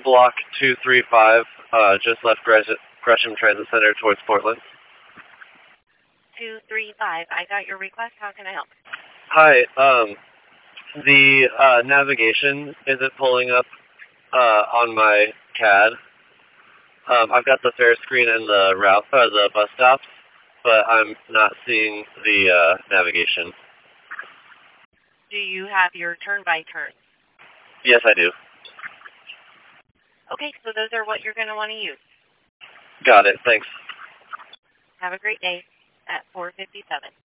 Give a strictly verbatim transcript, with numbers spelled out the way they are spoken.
block two three five, uh, just left Gresham, Gresham Transit Center towards Portland. two three five, I got your request. How can I help? Hi, um, the uh, navigation isn't pulling up uh, on my C A D. Um, I've got the fare screen and the route, uh, the bus stops, but I'm not seeing the uh, navigation. Do you have your turn-by-turn? Yes, I do. Okay, so those are what you're going to want to use. Got it, thanks. Have a great day at four fifty-seven.